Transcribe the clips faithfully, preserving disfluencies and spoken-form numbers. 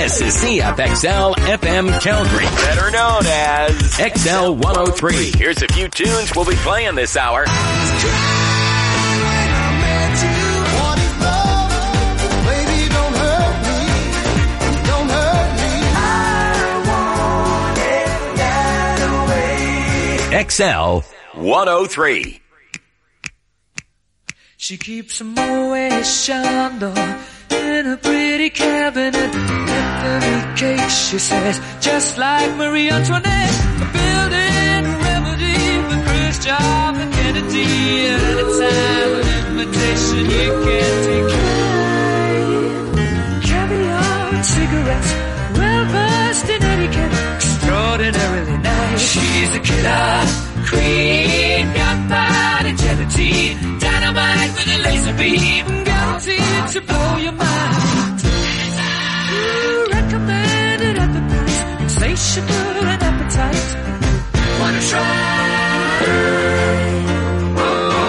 This is C F X L F M Calgary, better known as X L one oh three. Here's a few tunes we'll be playing this hour. X L one oh three. She keeps a Moet Chandon in a pretty cabinet. Infinite cake, she says, just like Marie Antoinette. A building remedy for Khrushchev and Kennedy. At any time, an invitation you can't decline. Caviar and cigarettes, well-versed in etiquette, extraordinarily nice. She's a killer queen, gunpowder gelatine, dynamite with a laser beam, guaranteed to blow your mind. Ooh, recommended at the price, insatiable and appetite. Wanna try? Oh,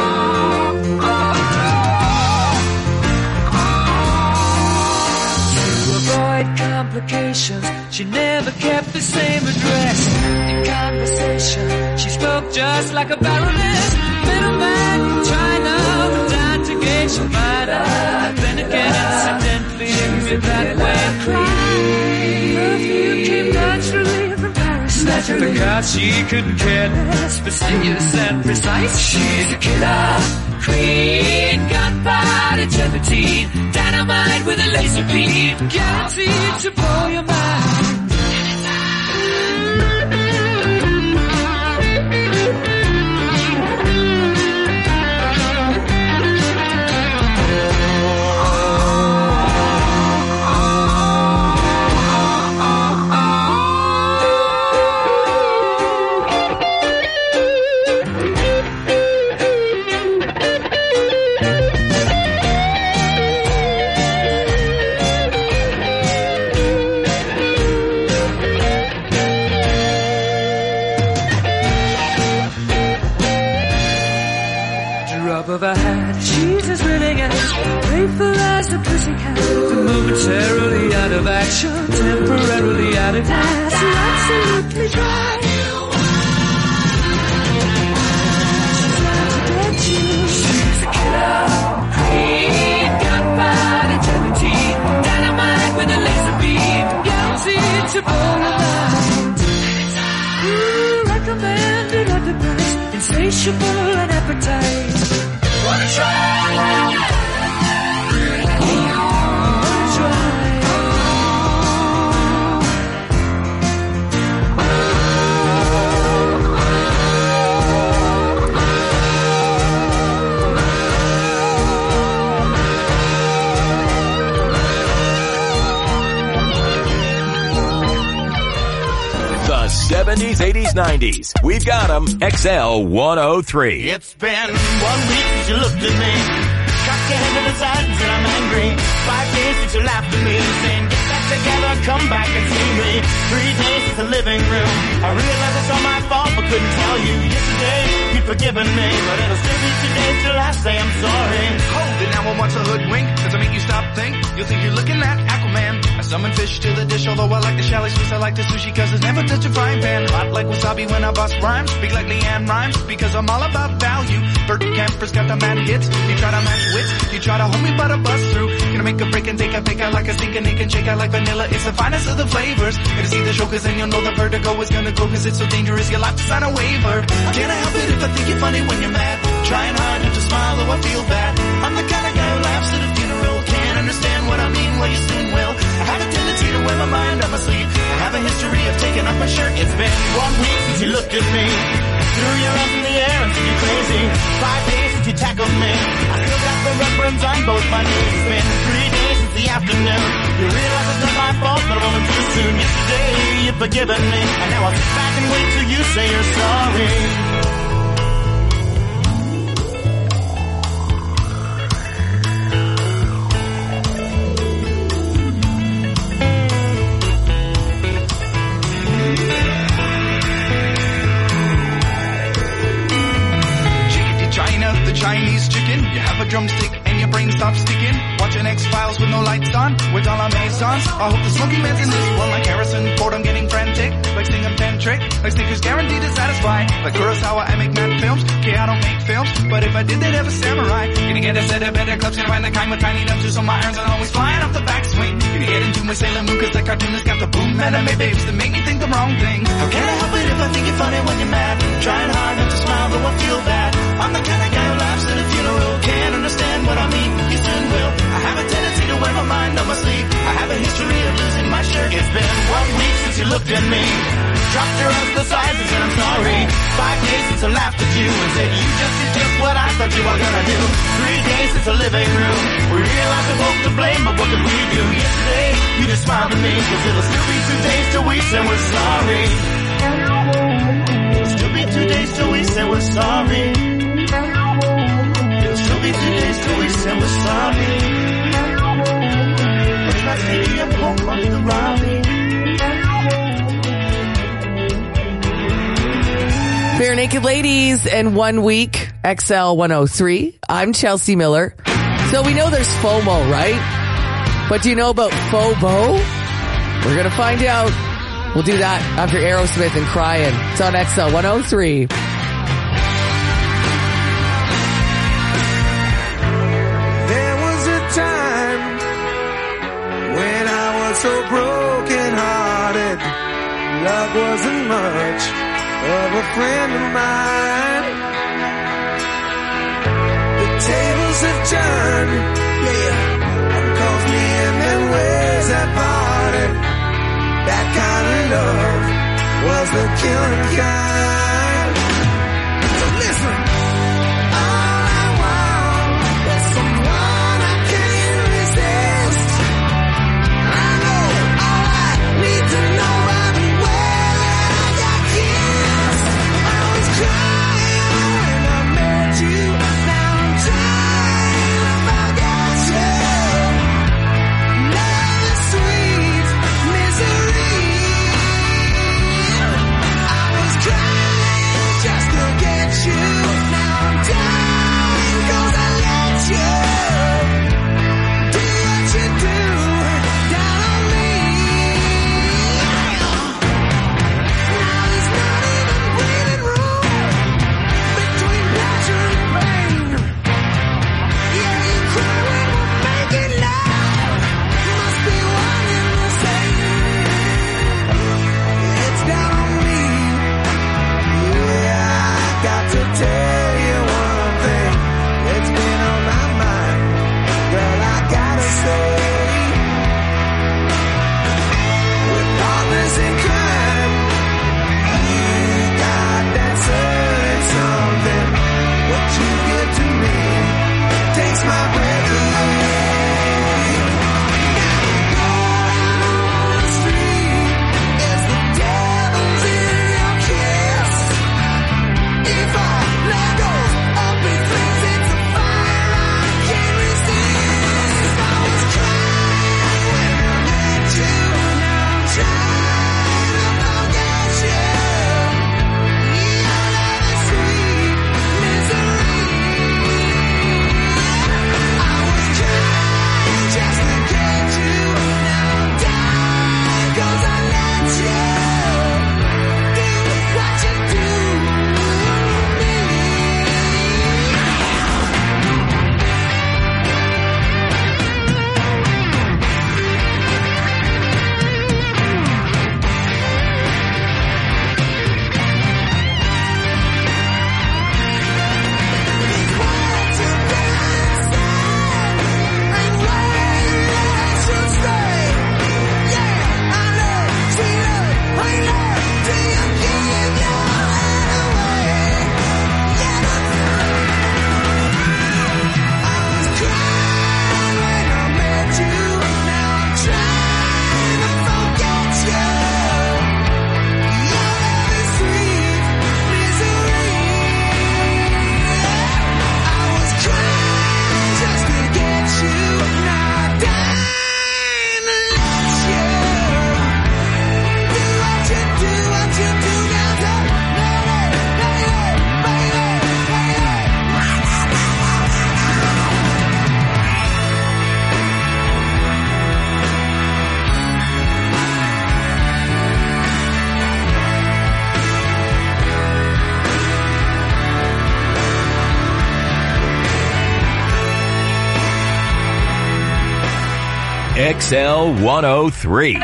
oh, oh. To avoid complications, she never kept the same address. In conversation, she spoke just like a baroness. Middleman from China, but down to gauge your minor. Then again, incidentally, with that way perfume came naturally from Paris. Because she couldn't care less, fastidious and precise. She's a killer queen, gunpowder gelatine, dynamite with a laser beam, guaranteed to blow your mind. Of a hat, she's as willing as grateful as the pussycat. Momentarily out of action, temporarily out of gas. You're absolutely dry. She's out to get you. She's a killer queen, gunpowder gelatine, dynamite with a laser beam, guaranteed to blow your mind. Ooh, recommended at the price, insatiable and appetite. Wanna try? The seventies, eighties, nineties. We've got them. X L one oh three. It's been one week since you looked at me. Cocked your head to the side and said I'm angry. Five days since you laughed at me, saying get back together, come back and see me. Three days since the living room. I realized it's all my fault, but couldn't tell you. Yesterday you'd forgiven me, but it'll still be two days till I say I'm sorry. Hold it now, I want to hoodwink. Does it make you stop think? You'll think you're looking at Aquaman. I summon fish to the dish, although I like the chalet Swiss, I like the sushi, cause it's never touch a frying pan. Hot like wasabi when I bust rhymes. Speak like Leanne Rhymes, because I'm all about value. Bert Camper's got the mad hits. You try to match wits, you try to hold me but I bust through. Gonna make a break and take a pick out like a stinking naked and shake out like vanilla. It's the finest of the flavors. Gonna see the show cause then you'll know the vertigo is gonna go cause it's so dangerous. You'll have to sign a waiver. Can't I help it if I think you're funny when you're mad? Trying hard not to smile though I feel bad. I'm the kind of guy who laughs at a funeral. Can't understand what I mean, well you soon will. I have a tendency to wear my mind on my sleeve. I have a history of taking off my shirt. It's been one week since you looked at me. Threw your arms in the air and said you're crazy. Five days since you tackled me. I still got the red burns on both my knees. It's been three days since the afternoon. You realize it's not my fault, but I'm only too soon. Yesterday you've forgiven me, and now I'll sit back and wait till you say you're sorry. China, the Chinese chicken, You have a drumstick and your brain stops sticking. Watching X-Files with no lights on, with all our Amazons. I hope the smoky man's in this one like Harrison Ford. I'm getting frantic, like singing Pen Trick, like Snickers guaranteed to satisfy. Like Kurosawa, I make mad films. Okay, I don't make films, but if I did, they'd have a samurai. Gonna get a set of better clubs, gonna find the kind with tiny nubs, so my irons are always flying off the backswing. Gonna get into my Sailor Moon, cause the cartoonist got the boom anime babes that make me think the wrong things. How can I help it if I think you're funny when you're mad? Trying hard not to smile, though I feel bad. I'm the kind of guy who laughs at a funeral. Can't understand what I mean, you soon will. I have a tendency to wear my mind on my sleeve. I have a history of losing my shirt. It's been one week since you looked at me. Dropped your hands to the sides and said I'm sorry. Five days since I laughed at you and said you just did just what I thought you were gonna do. Three days since the living room. We realized we're both to blame, but what did we do? Yesterday, you just smiled at me, cause it'll still be two days till we say we're sorry. It'll still be two days till we say we're sorry. It'll still be two days till we say we're sorry. It's like maybe I'm home on the Robbie. Bare Naked Ladies in one week, X L one oh three. I'm Chelsea Miller. So we know there's FOMO, right? But do you know about FOBO? We're going to find out. We'll do that after Aerosmith and Crying. It's on X L one oh three. There was a time when I was so broken hearted. Love wasn't much of a friend of mine. The tables have turned, yeah, and caused me in their ways that parted. That kind of love was the killing kind. So listen, all I want is someone I can't resist. I know all I need to know about the way that I got kissed. I was crying when I met you. Now I'm trying to forget you. Love is sweet misery. I was crying X L one oh three.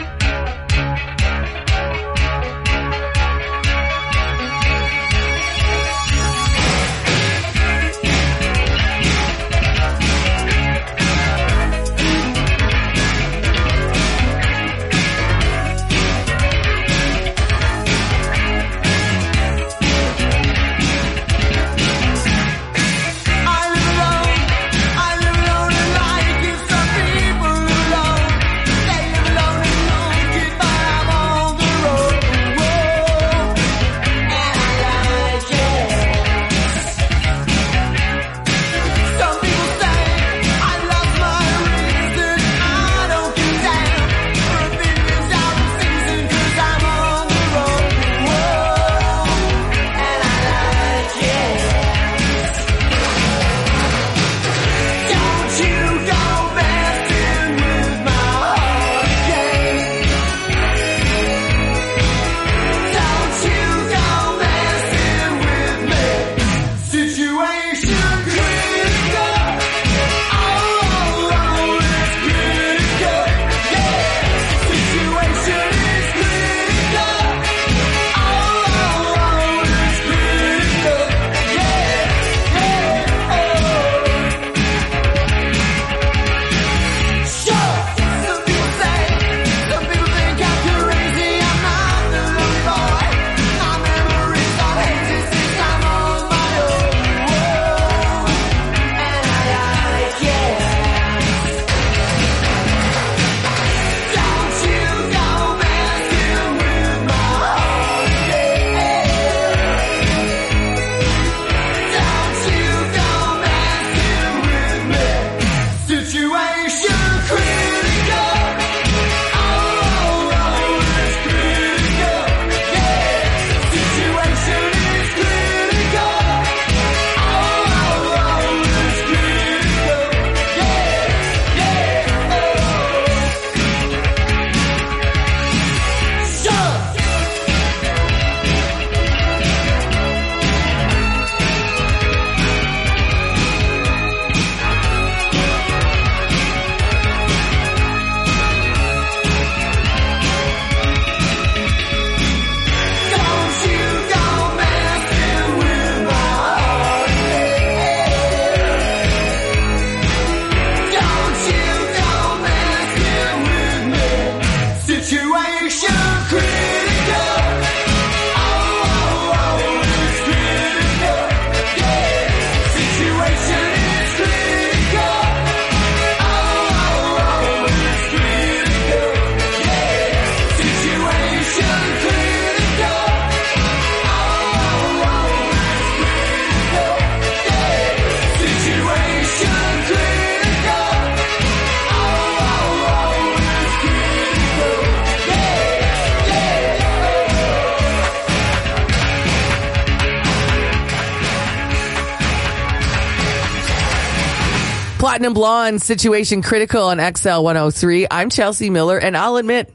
Platinum Blonde, Situation Critical on X L one oh three. I'm Chelsea Miller, and I'll admit,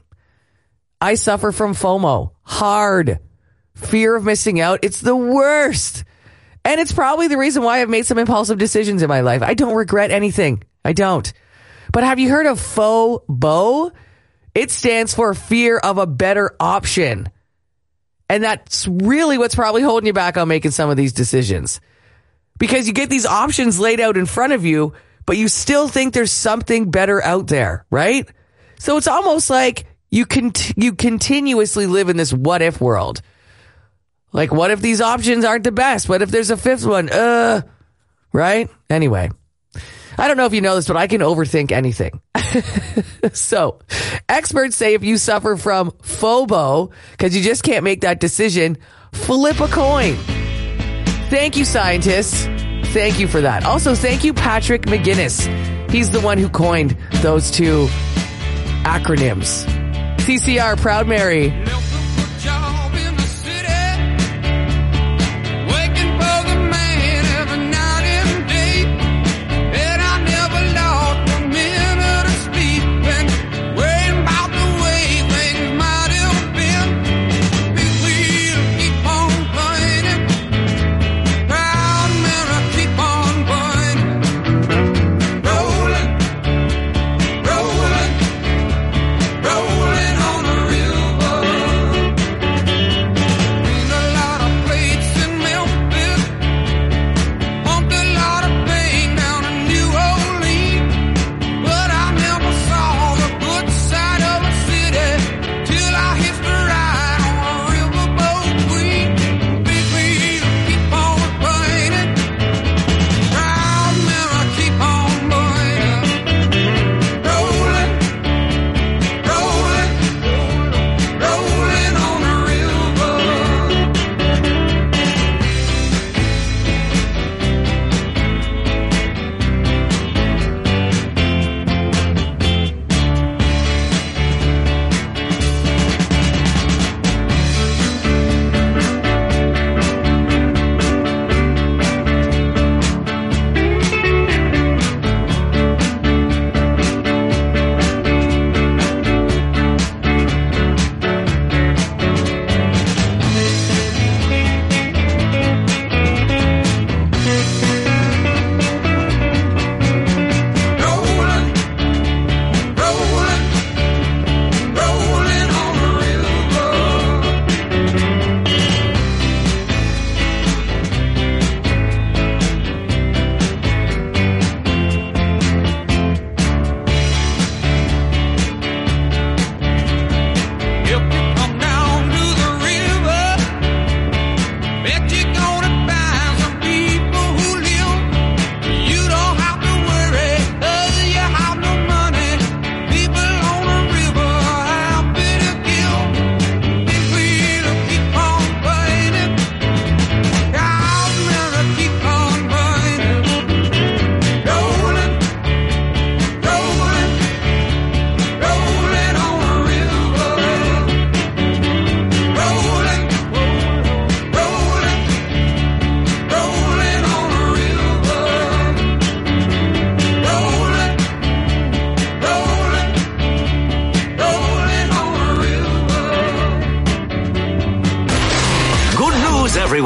I suffer from FOMO. Hard. Fear of missing out. It's the worst. And it's probably the reason why I've made some impulsive decisions in my life. I don't regret anything. I don't. But have you heard of FOBO? It stands for fear of a better option. And that's really what's probably holding you back on making some of these decisions. Because you get these options laid out in front of you, but you still think there's something better out there, right? So it's almost like you can you continuously live in this what if world. Like, what if these options aren't the best? What if there's a fifth one? Uh, right? Anyway, I don't know if you know this, but I can overthink anything. So, experts say if you suffer from FOBO, because you just can't make that decision, flip a coin. Thank you, scientists. Thank you for that. Also, thank you, Patrick McGinnis. He's the one who coined those two acronyms. T C R, Proud Mary. Rolling,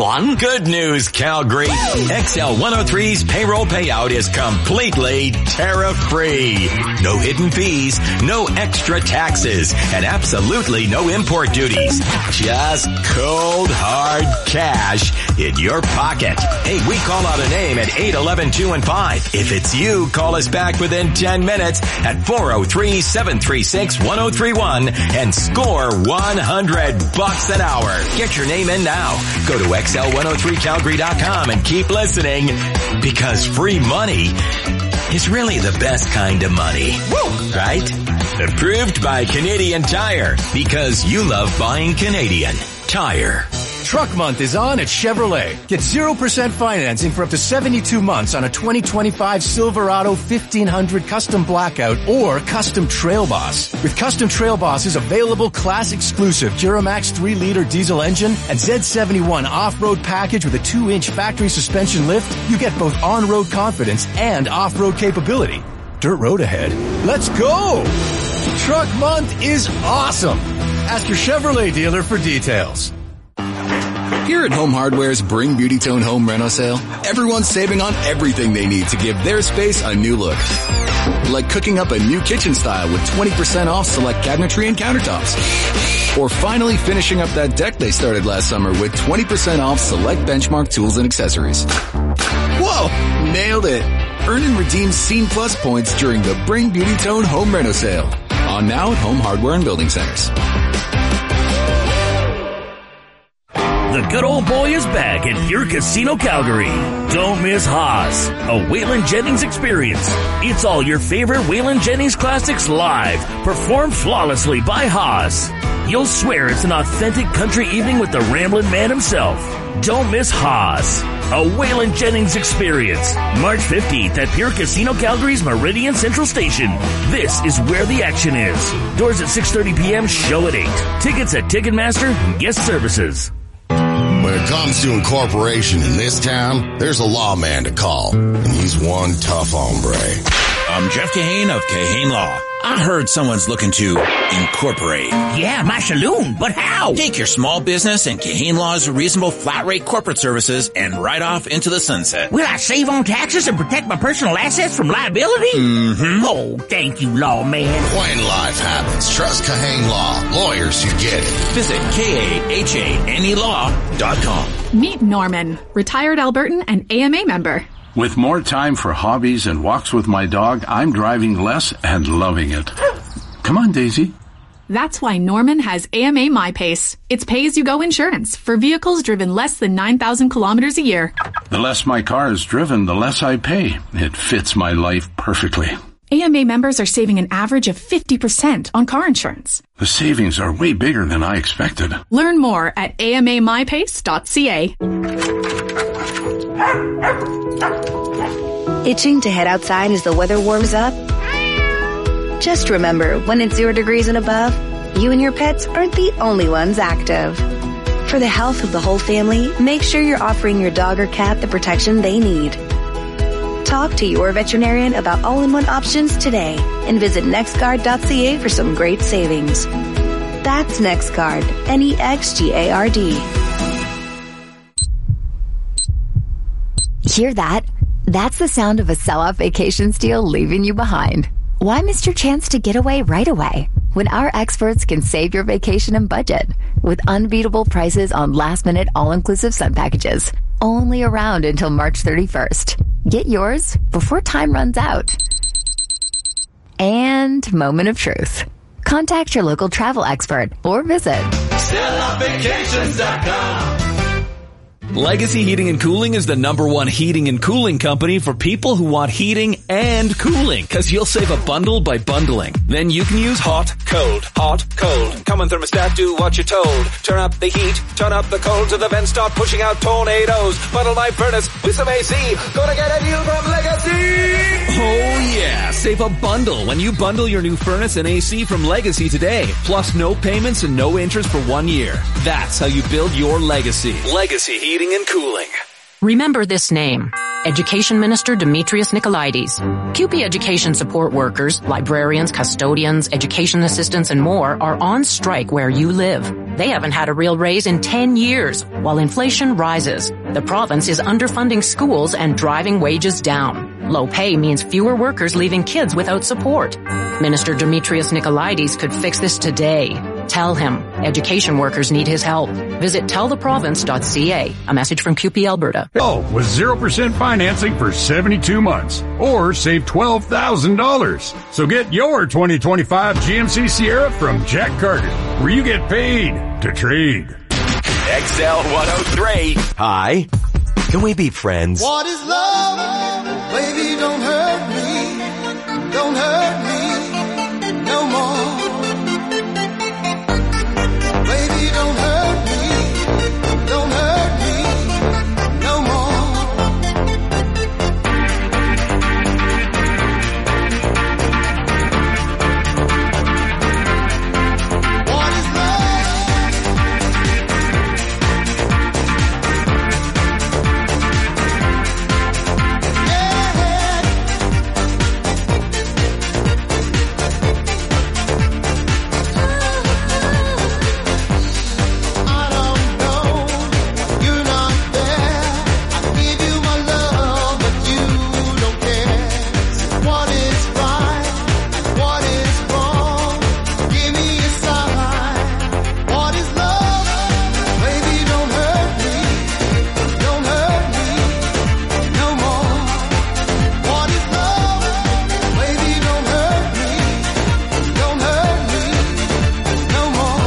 one? Good news, Calgary. X L one oh three's payroll payout is completely tariff-free. No hidden fees, no extra taxes, and absolutely no import duties. Just cold, hard cash in your pocket. Hey, we call out a name at eight one one, two one five. If it's you, call us back within ten minutes at four oh three, seven three six, one oh three one and score one hundred bucks an hour. Get your name in now. Go to X L one oh three Calgary dot com and keep listening, because free money is really the best kind of money. Woo! Right? Approved by Canadian Tire, because you love buying Canadian Tire. Truck Month is on at Chevrolet. Get zero percent financing for up to seventy-two months on a twenty twenty-five Silverado fifteen hundred Custom Blackout or Custom Trail Boss. With Custom Trail Boss's available class exclusive Duramax three liter diesel engine and Z seventy-one off-road package with a two inch factory suspension lift, you get both on-road confidence and off-road capability. Dirt road ahead. Let's go! Truck Month is awesome! Ask your Chevrolet dealer for details. Here at Home Hardware's Bring Beauty Tone Home Reno sale, everyone's saving on everything they need to give their space a new look. Like cooking up a new kitchen style with twenty percent off select cabinetry and countertops. Or finally finishing up that deck they started last summer with twenty percent off select Benchmark tools and accessories. Whoa! Nailed it! Earn and redeem Scene Plus points during the Bring Beauty Tone Home Reno sale. On now at Home Hardware and Building Centers. The good old boy is back at Pure Casino Calgary. Don't miss Haas, a Waylon Jennings experience. It's all your favorite Waylon Jennings classics live, performed flawlessly by Haas. You'll swear it's an authentic country evening with the Ramblin' Man himself. Don't miss Haas, a Waylon Jennings experience. March fifteenth at Pure Casino Calgary's Meridian Central Station. This is where the action is. Doors at six thirty p.m., show at eight. Tickets at Ticketmaster and Guest Services. When it comes to incorporation in this town, there's a lawman to call, and he's one tough hombre. I'm Jeff Kahane of Kahane Law. I heard someone's looking to incorporate. Yeah, my saloon, but how? Take your small business and Kahane Law's reasonable flat rate corporate services and ride off into the sunset. Will I save on taxes and protect my personal assets from liability? Mm-hmm. Oh, thank you, lawman. When life happens, trust Kahane Law. Lawyers who get it. Visit K A H A N E law dot com. Meet Norman, retired Albertan and A M A member. With more time for hobbies and walks with my dog, I'm driving less and loving it. Come on, Daisy. That's why Norman has A M A MyPace. It's pay-as-you-go insurance for vehicles driven less than nine thousand kilometers a year. The less my car is driven, the less I pay. It fits my life perfectly. A M A members are saving an average of fifty percent on car insurance. The savings are way bigger than I expected. Learn more at A M A my pace dot C A. Itching to head outside as the weather warms up? Just remember, when it's zero degrees and above, you and your pets aren't the only ones active. For the health of the whole family, make sure you're offering your dog or cat the protection they need. Talk to your veterinarian about all-in-one options today and visit nextguard dot C A for some great savings. That's NextGuard, N E X G A R D. Hear that? That's the sound of a sell-off vacation deal leaving you behind. Why miss your chance to get away right away when our experts can save your vacation and budget with unbeatable prices on last-minute all-inclusive sun packages? Only around until March thirty-first. Get yours before time runs out. And moment of truth. Contact your local travel expert or visit sell off vacations dot com. Legacy Heating and Cooling is the number one heating and cooling company for people who want heating and cooling, because you'll save a bundle by bundling. Then you can use hot, cold, hot, cold. Come on, thermostat, do what you're told. Turn up the heat, turn up the cold, so the vents start pushing out tornadoes. Bundle my furnace with some A C. Gonna get a deal from Legacy! Oh yeah, save a bundle when you bundle your new furnace and A C from Legacy today. Plus no payments and no interest for one year. That's how you build your legacy. Legacy Heating and Cooling. Remember this name. Education Minister Demetrius Nicolaides. C U P E education support workers, librarians, custodians, education assistants, and more are on strike where you live. They haven't had a real raise in ten years, while inflation rises. The province is underfunding schools and driving wages down. Low pay means fewer workers leaving kids without support. Minister Demetrius Nicolaides could fix this today. Tell him education workers need his help. Visit tell the province dot c a. A message from C U P E Alberta. Oh, with zero percent financing for seventy-two months. Or save twelve thousand dollars. So get your twenty twenty-five G M C Sierra from Jack Carter, where you get paid to trade. X L one oh three. Hi. Can we be friends? What is love? Baby, don't hurt me. Don't hurt me no more. Baby, don't hurt me. Don't hurt me no more. What is love? I don't know, you're not there. I give you my love, but you don't care. What is right? What is wrong? Give me a sign. What is love? Baby, don't hurt me. Don't hurt me no more. What is love? Baby, don't hurt me. Don't hurt me no more.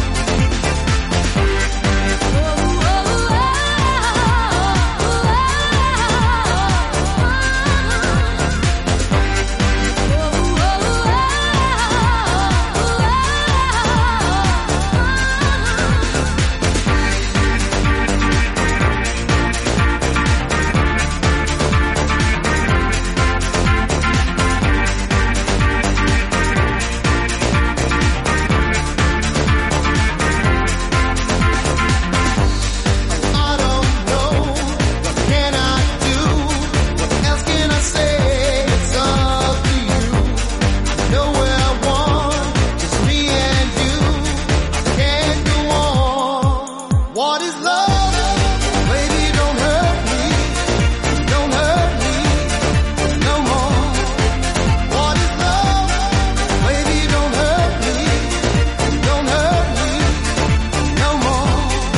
I don't know, what can I do? What else can I say? It's up to you. I know where I want, just me and you. I can't go on. What is love? Baby, don't hurt me. Don't hurt me no more. What is love? Baby, don't hurt me. Don't hurt me no more.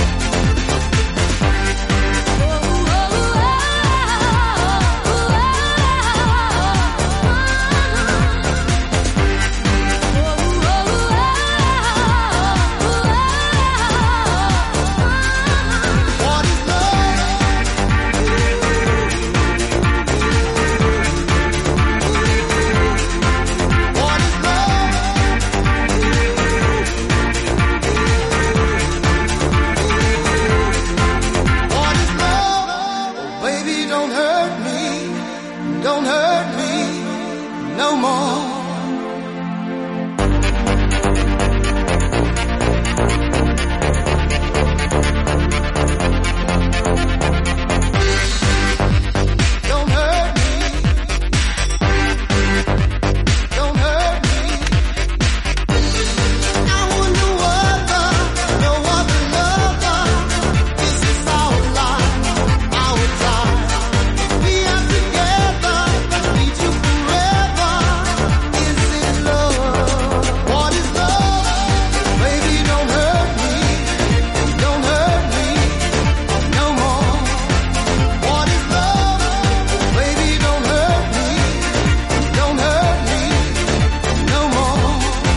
What is love? What is love? What is love? Oh, baby, don't hurt me. Don't hurt me no more. Don't hurt me. Don't hurt me. I wonder whether no other lover. This is our life, our time. We are together, need you forever. Is it love? What is love? Baby, don't hurt me. Don't hurt me no more. What is love? Baby, don't hurt me. Don't hurt me no more.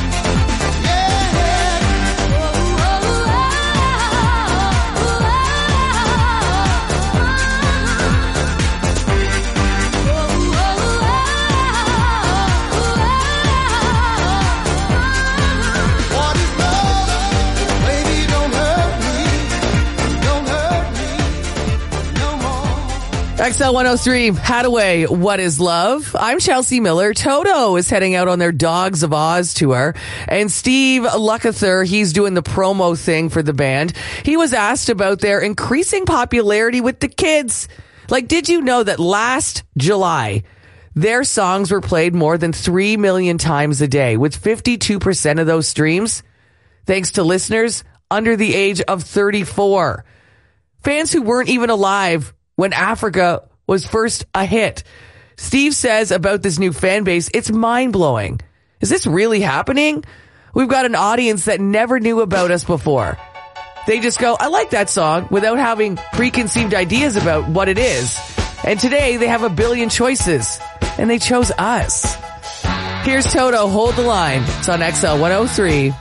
What is love? Baby, don't hurt me. Don't hurt me no more. X L one oh three, Hadaway, What is Love? I'm Chelsea Miller. Toto is heading out on their Dogs of Oz tour. And Steve Lukather, he's doing the promo thing for the band. He was asked about their increasing popularity with the kids. Like, did you know that last July, their songs were played more than three million times a day, with fifty-two percent of those streams thanks to listeners under the age of thirty-four. Fans who weren't even alive when Africa was first a hit. Steve says about this new fan base, it's mind-blowing. Is this really happening? We've got an audience that never knew about us before. They just go, I like that song, without having preconceived ideas about what it is. And today they have a billion choices, and they chose us. Here's Toto, Hold the Line. It's on X L one oh three.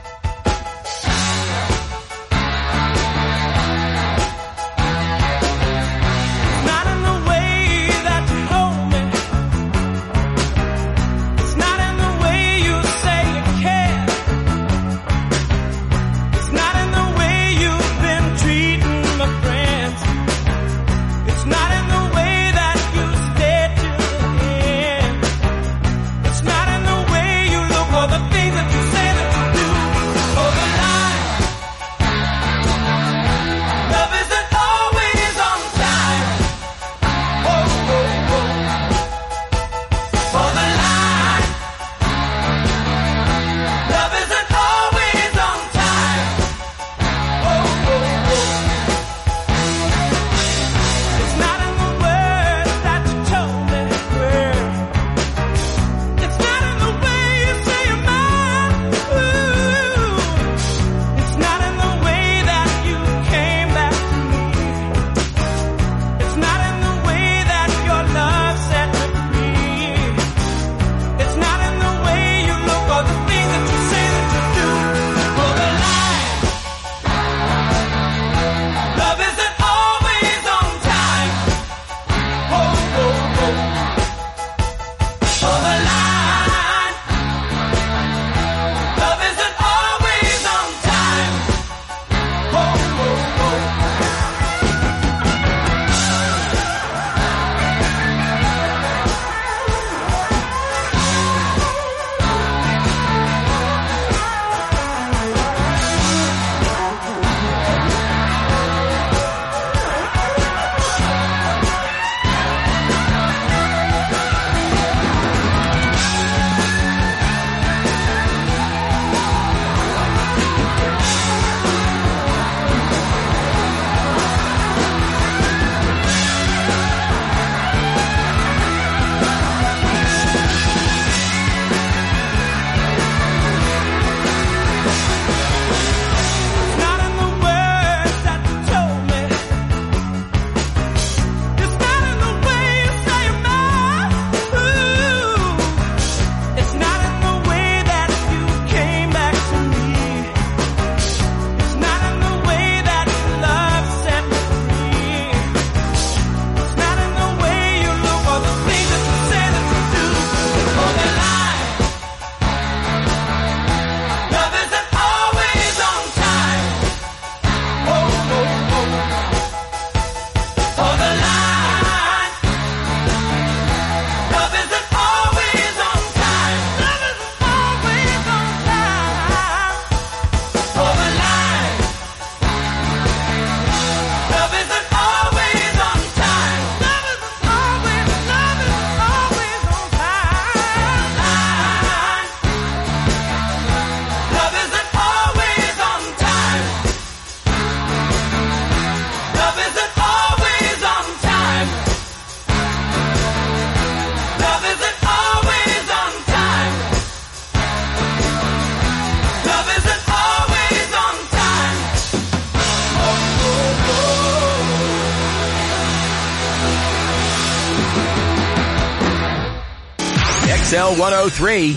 X L one oh three.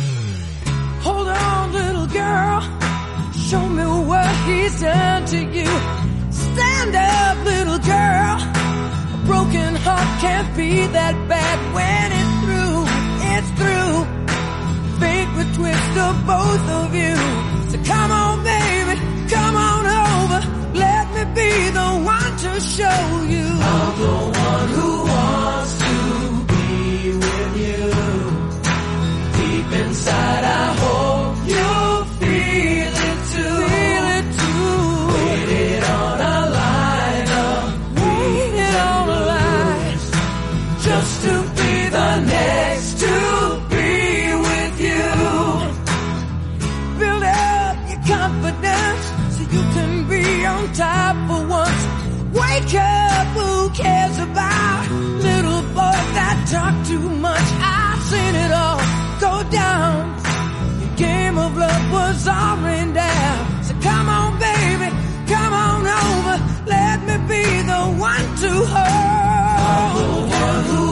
Hold on, little girl. Show me what he's done to you. Stand up, little girl. A broken heart can't be that bad when it's through. It's through. Fate would twist of both of you. So come on, baby. Come on over. Let me be the one to show you. I'm the one who wants to be with you. Deep inside, I hope you'll feel it too. Feel it too. Waited on a line of Waited on a line. hold. I'm the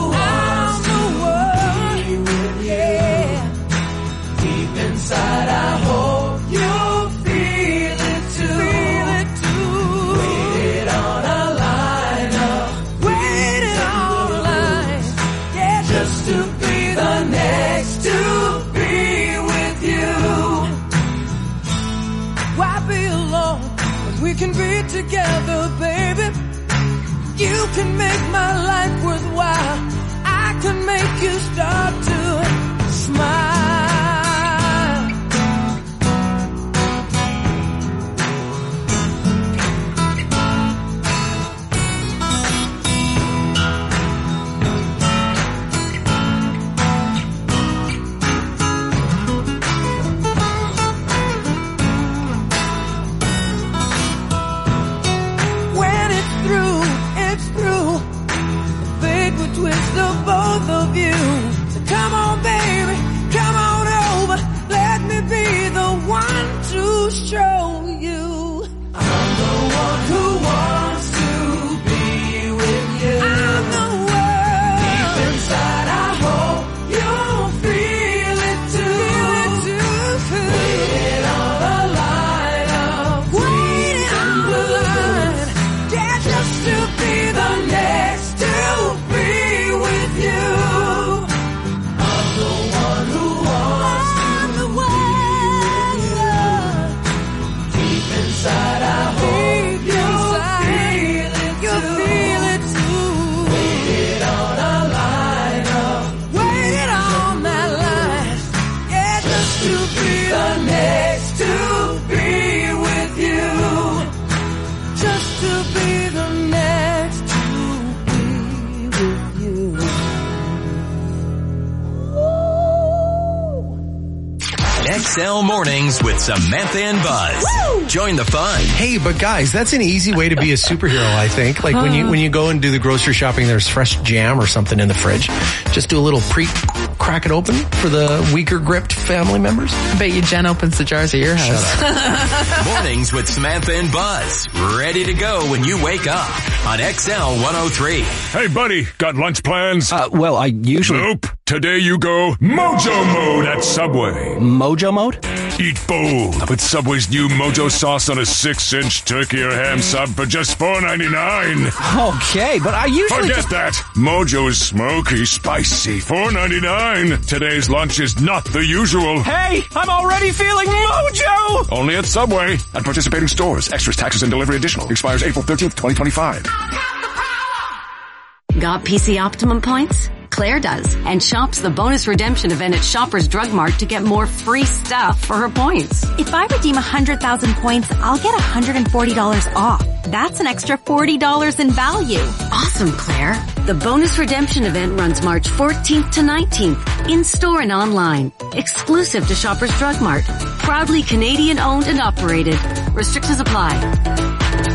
one who wants, yeah. Deep inside, I hope you feel it too. Feel it too. Waited on a line up. Waited on a line. Yeah, just to be the next to be with you. Why be alone when we can be together, baby? You can make my life worthwhile. I can make you start to smile. When it's through, it's through. The fate will twist of both of you. So come on, baby, come on over. Let me be the one to show you. I'm the one who wants to be with you. I'm the one. Deep inside, I hope you'll feel it too. Feel it too. Waiting on the line of waiting on the line. Yeah, just to be the next to be with you. I'm the one who wants I'm the one. Deep inside, I hope you'll feel it too. You'll feel it too. Waited on a line up. Waited on that line. Yeah, just to be the next to be with you. Just to be the next to be with you. X L Mornings with Samantha and Buzz. Join the fun. Hey, but guys, that's an easy way to be a superhero, I think. Like when you when you go and do the grocery shopping, there's fresh jam or something in the fridge. Just do a little pre crack it open for the weaker gripped family members. I bet you Jen opens the jars at your house. Mornings with Samantha and Buzz. Ready to go when you wake up on X L one oh three. Hey, buddy, got lunch plans? Uh, well, I usually... Nope. Today you go Mojo Mode at Subway. Mojo Mode? Eat bold with Subway's new Mojo sauce on a six-inch turkey or ham sub for just four ninety-nine. Okay, but I usually Forget just... that. Mojo is smoky, spicy, four ninety-nine. Today's lunch is not the usual. Hey, I'm already feeling mojo! Only at Subway. At participating stores. Extras, taxes, and delivery additional. Expires April thirteenth, twenty twenty-five. Got P C Optimum points? Claire does, and shops the bonus redemption event at Shoppers Drug Mart to get more free stuff for her points. If I redeem one hundred thousand points, I'll get one hundred forty dollars off. That's an extra forty dollars in value. Awesome, Claire. The bonus redemption event runs March fourteenth to nineteenth, in-store and online. Exclusive to Shoppers Drug Mart. Proudly Canadian owned and operated. Restrictions apply.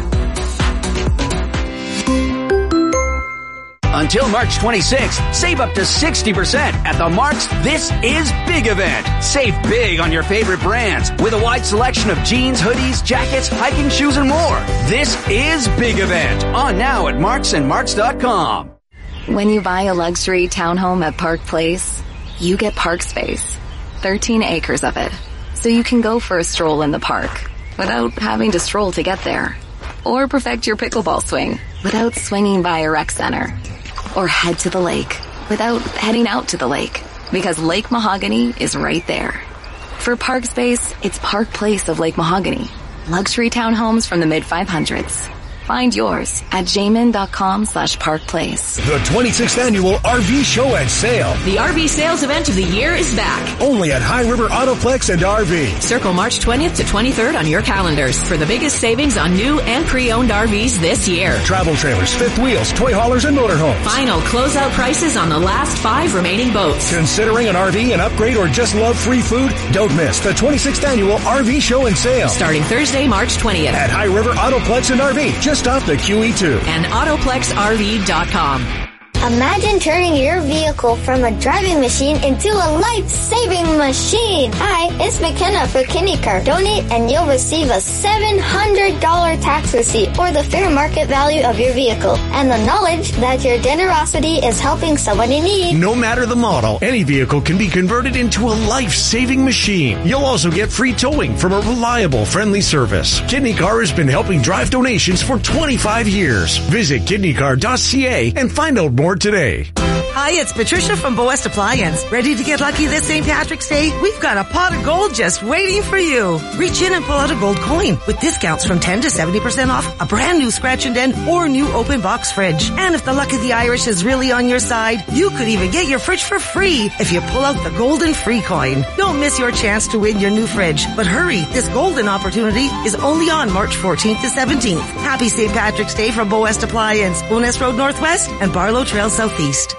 Until March twenty-sixth, save up to sixty percent at the Mark's This Is Big event. Save big on your favorite brands with a wide selection of jeans, hoodies, jackets, hiking shoes, and more. This is Big event. On now at marks and marks dot com. When you buy a luxury townhome at Park Place, you get park space. thirteen acres of it. So you can go for a stroll in the park without having to stroll to get there. Or perfect your pickleball swing without swinging by a rec center. Or head to the lake without heading out to the lake, because Lake Mahogany is right there. For park space, it's Park Place of Lake Mahogany. Luxury townhomes from the mid five hundreds. Find yours at jamin.com slash park place. The twenty-sixth Annual R V Show and Sale. The R V sales event of the year is back. Only at High River Autoplex and R V. Circle March twentieth to twenty-third on your calendars for the biggest savings on new and pre-owned R Vs this year. Travel trailers, fifth wheels, toy haulers, and motorhomes. Final closeout prices on the last five remaining boats. Considering an R V, an upgrade, or just love free food? Don't miss the twenty-sixth Annual R V Show and Sale. Starting Thursday, March twentieth. At High River Autoplex and R V, just off the Q E two. And autoplex R V dot com. Imagine turning your vehicle from a driving machine into a life-saving machine. Hi, it's McKenna for KidneyCar. Donate and you'll receive a seven hundred dollars tax receipt or the fair market value of your vehicle and the knowledge that your generosity is helping someone in need. No matter the model, any vehicle can be converted into a life-saving machine. You'll also get free towing from a reliable, friendly service. KidneyCar has been helping drive donations for twenty-five years. Visit kidney car dot c a and find out more today. Hi, it's Patricia from Boest Appliance. Ready to get lucky this Saint Patrick's Day? We've got a pot of gold just waiting for you. Reach in and pull out a gold coin with discounts from ten to seventy percent off a brand new scratch and dent or new open box fridge. And if the luck of the Irish is really on your side, you could even get your fridge for free if you pull out the golden free coin. Don't miss your chance to win your new fridge. But hurry, this golden opportunity is only on March fourteenth to seventeenth. Happy Saint Patrick's Day from Boest Appliance, Bowness Road Northwest and Barlow Trail Southeast.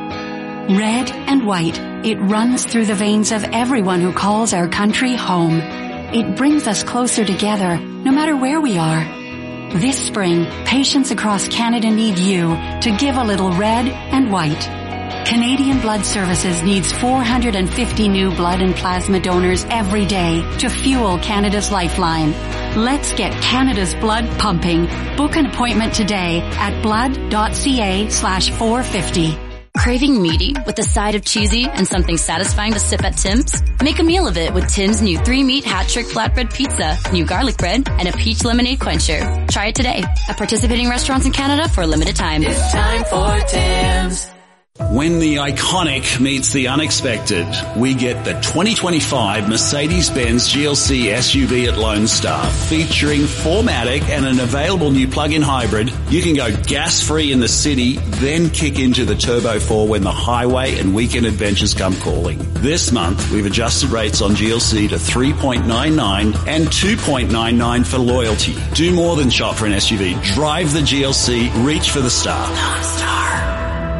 Red and white, it runs through the veins of everyone who calls our country home. It brings us closer together, no matter where we are. This spring, patients across Canada need you to give a little red and white. Canadian Blood Services needs four hundred fifty new blood and plasma donors every day to fuel Canada's lifeline. Let's get Canada's blood pumping. Book an appointment today at blood.ca slash 450. Craving meaty with a side of cheesy and something satisfying to sip at Tim's? Make a meal of it with Tim's new three-meat hat-trick flatbread pizza, new garlic bread, and a peach lemonade quencher. Try it today at participating restaurants in Canada for a limited time. It's time for Tim's. When the iconic meets the unexpected, we get the twenty twenty-five Mercedes-Benz G L C S U V at Lone Star, featuring four matic and an available new plug-in hybrid. You can go gas-free in the city, then kick into the Turbo four when the highway and weekend adventures come calling. This month, we've adjusted rates on G L C to three point nine nine and two point nine nine for loyalty. Do more than shop for an S U V. Drive the G L C. Reach for the star. Lone Star.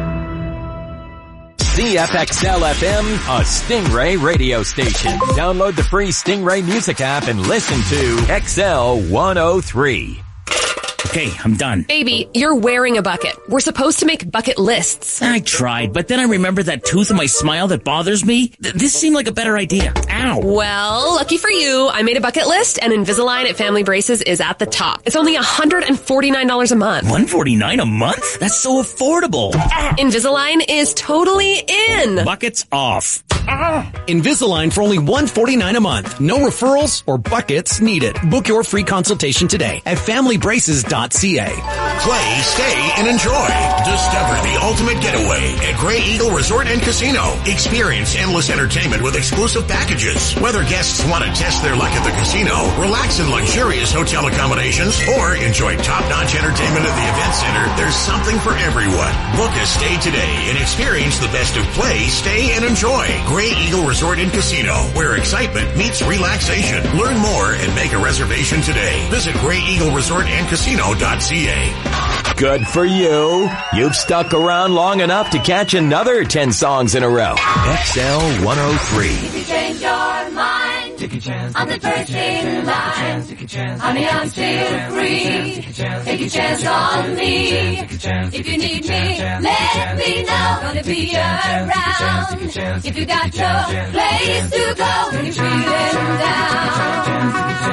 C F X L F M, a Stingray radio station. Download the free Stingray music app and listen to X L one oh three. Okay, I'm done. Baby, you're wearing a bucket. We're supposed to make bucket lists. I tried, but then I remembered that tooth in my smile that bothers me. Th- this seemed like a better idea. Ow. Well, lucky for you, I made a bucket list, and Invisalign at Family Braces is at the top. It's only one hundred forty-nine dollars a month. one hundred forty-nine dollars a month? That's so affordable. Invisalign is totally in. Buckets off. Invisalign for only one hundred forty-nine dollars a month. No referrals or buckets needed. Book your free consultation today at family braces dot c a. Play, stay, and enjoy. Discover the ultimate getaway at Grey Eagle Resort and Casino. Experience endless entertainment with exclusive packages. Whether guests want to test their luck at the casino, relax in luxurious hotel accommodations, or enjoy top-notch entertainment at the event center, there's something for everyone. Book a stay today and experience the best of play, stay, and enjoy. Grey Eagle Resort and Casino, where excitement meets relaxation. Learn more and make a reservation today. Visit Grey Eagle Resort and Casino dot c a. Good for you. You've stuck around long enough to catch another ten songs in a row. X L one oh three. If you change your mind, take a chance. I'm the first in line. Honey, I'm still free. Take a chance on me. If you need me, let me know. Gonna be around. If you got no place to go when you're feeling down.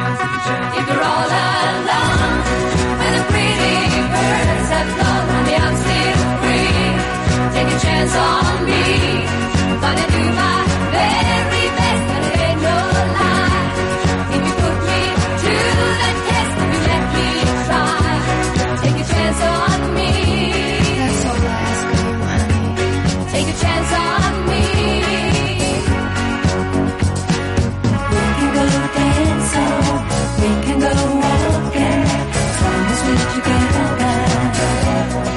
If you're all alone and the pretty birds have flown, honey, I'm still free. Take a chance on me. I'm gonna do my very best, and it ain't no lie. If you put me to the test, if you let me try, take a chance on me. That's all I ask of you, honey. Take a chance on me. We can go dancing, we can go walking, as long as we're together.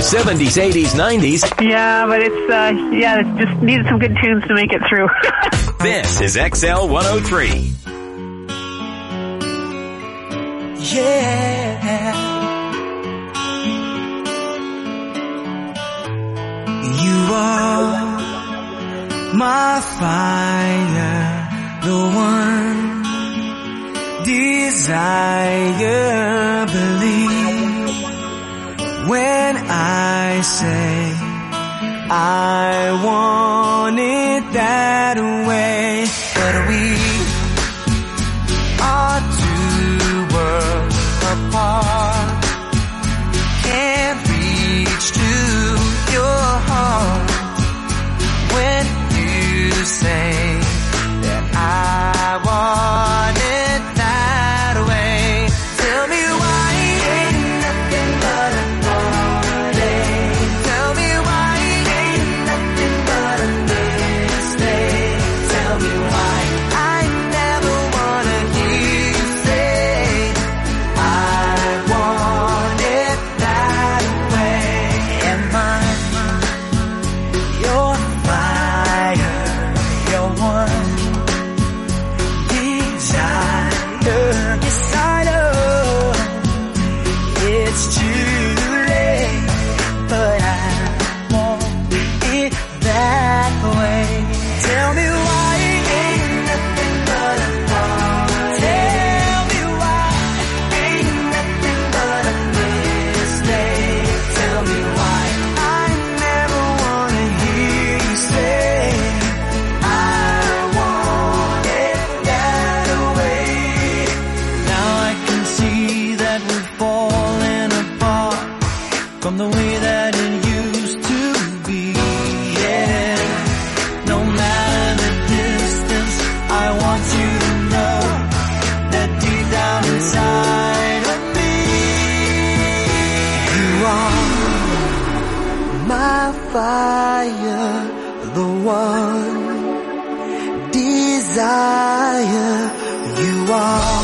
seventies, eighties, nineties. Yeah, but it's, uh, yeah, it just needed some good tunes to make it through. This is X L one oh three. Yeah. You are my fire, the one desire, believe when I say I want it that way. But we are two worlds apart, can't reach to your heart when you say that I want it that way. Tell me why ain't nothing but a heartache. Tell me why ain't nothing but a mistake. Tell me why I never wanna hear you say I want it that way. Am I your fire, your one desire? Yes, I know it's too late, but I want it that way. Tell me why ain't nothing but a heart. Tell me why ain't nothing but a mistake. Tell me why I never wanna hear you say I want it that way. Now I can see that we're falling apart from the way that it used to be. Yeah, no matter the distance, I want you to know that deep down inside of me, you are my fire, the one desire. You are.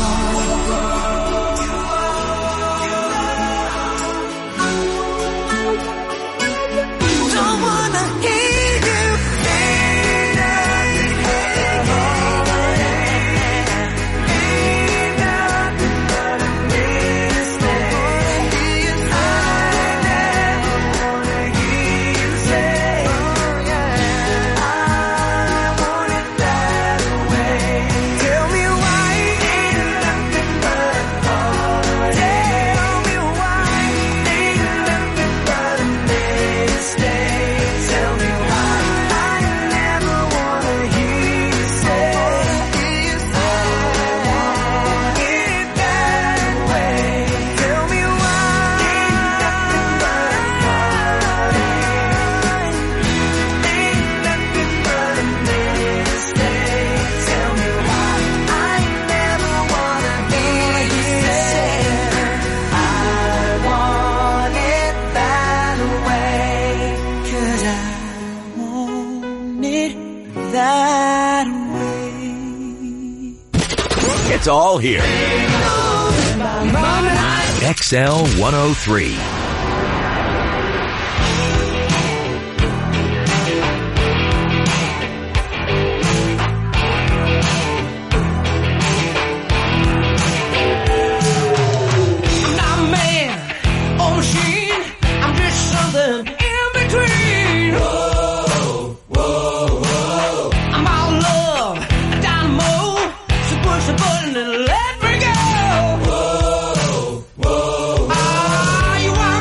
Don't wanna hear you say nothing but a mistake. I never wanna hear you say I want it that way. Tell me why ain't nothing but a heart. Tell me why ain't nothing but a mistake. Tell me why I never wanna hear you say I want it that way. Tell me why ain't nothing but a heart. Ain't nothing but a mistake. Tell me why I never wanna hear you say I want it that way. 'Cause I want it that way. It's all here. X L one oh three. I'm not a man or machine. I'm just something in between. Whoa, whoa, whoa. I'm all love, a dynamo. So push the button and let me go. Whoa, whoa, whoa. Ah, you are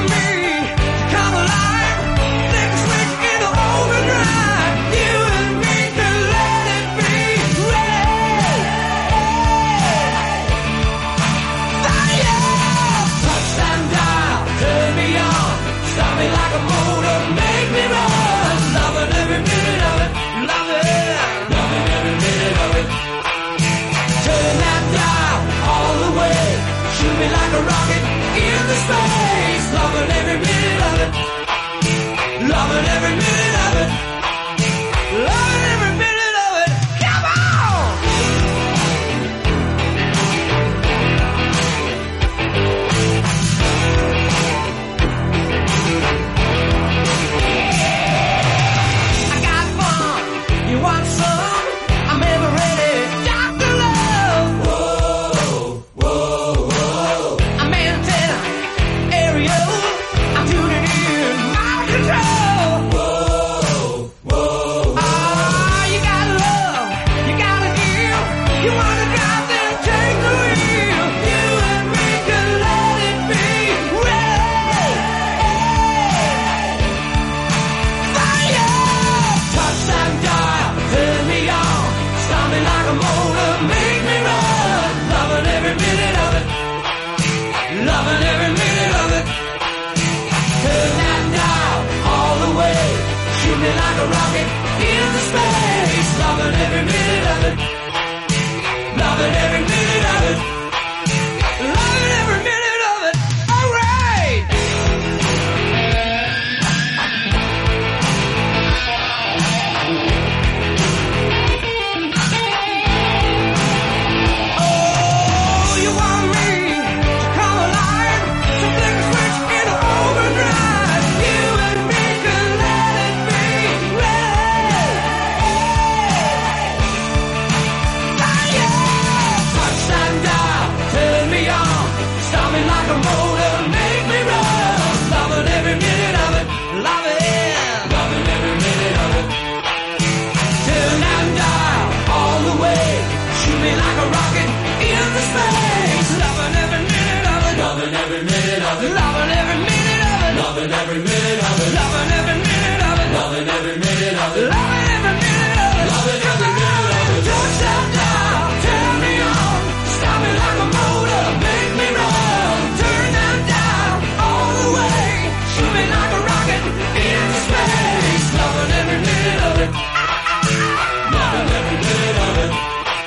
Loving every minute of it. Loving every minute of it. Loving every minute of it. Loving every minute of it. Loving every minute of it. Don't stop now. Turn me on. Stop me like a motor. Make me run. Turn that down all the way. Shoot me like a rocket into space. Loving every minute of it. Loving every minute of it.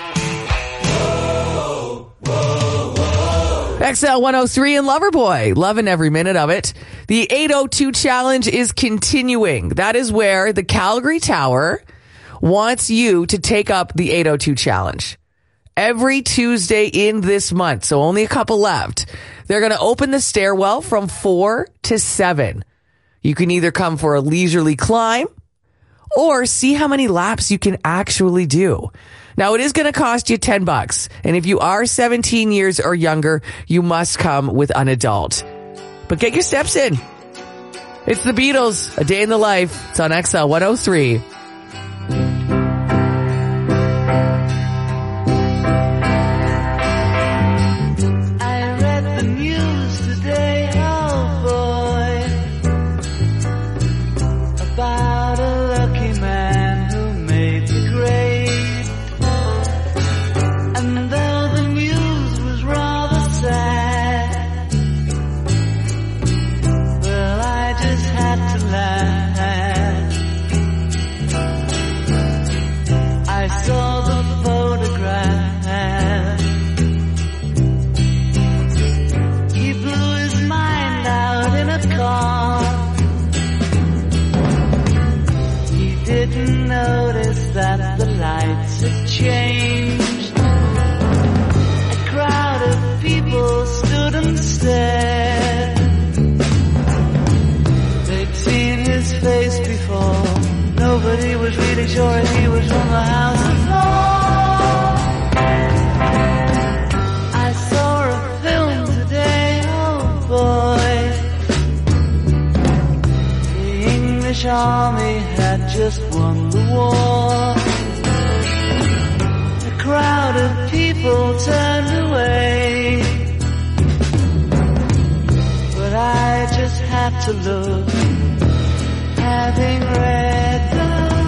X L one oh three and Loverboy, loving every minute of it. The eight oh two challenge is continuing. That is where the Calgary Tower wants you to take up the eight oh two challenge. Every Tuesday in this month, so only a couple left, they're going to open the stairwell from four to seven. You can either come for a leisurely climb or see how many laps you can actually do. Now, it is going to cost you ten bucks. And if you are seventeen years or younger, you must come with an adult. But get your steps in. It's the Beatles, A Day in the Life. It's on X L one oh three. I read the news today, oh boy, about a lucky man who made the grade. And though the news was rather sad, well, I just had to laugh. I saw the photograph. He blew his mind out in a car. He didn't notice that the lights had changed. A crowd of people stood and stared. They'd seen his face before. Nobody was really sure if he was from the House of Lords. I saw a film today, oh boy. The English army had just won the war. A crowd of people turned away, but I just had to look, having read the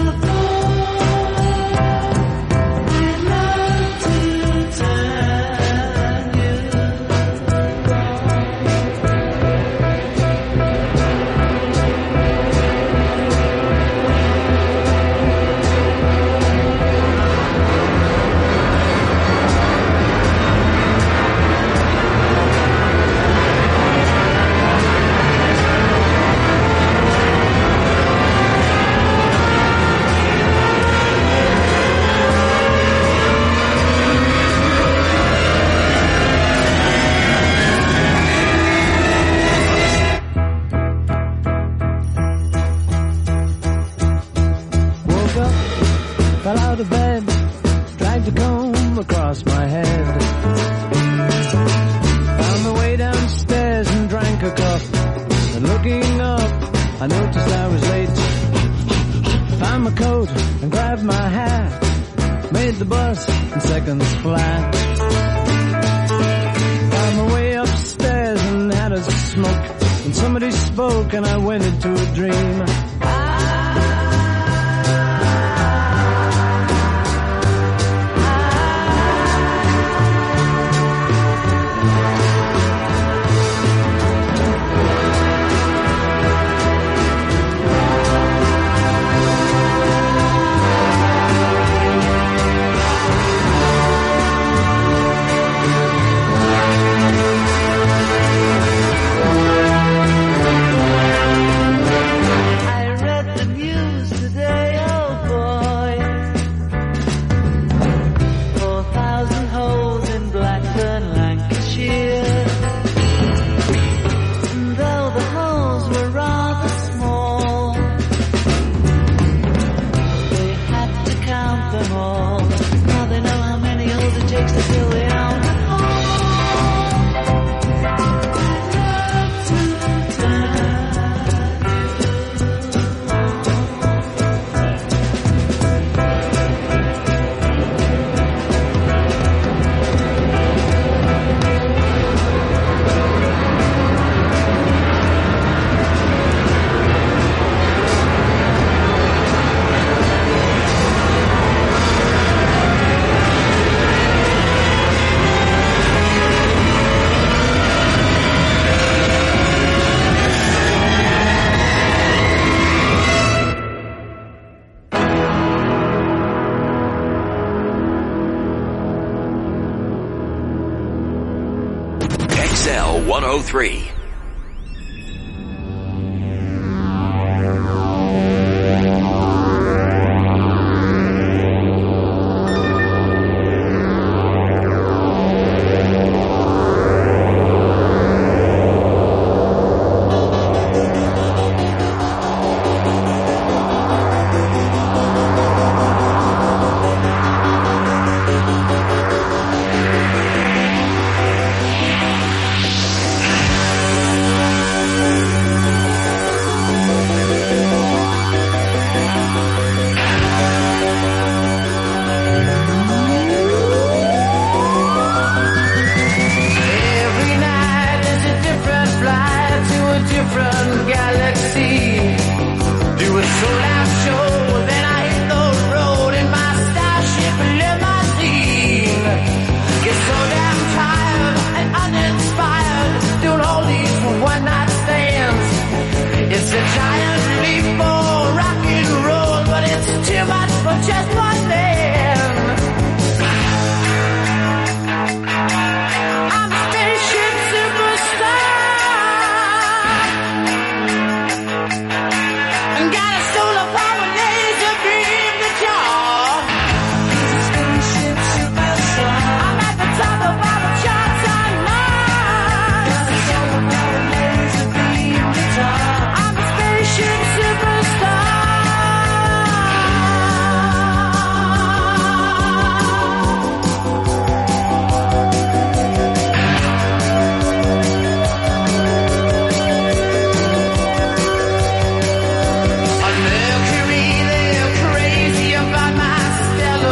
fell out of bed, dragged a comb across my head. Found my way downstairs and drank a cup. And looking up, I noticed I was late. Found my coat and grabbed my hat. Made the bus in seconds flat. Found my way upstairs and had a smoke. And somebody spoke and I went into a dream. X L one oh three. Just one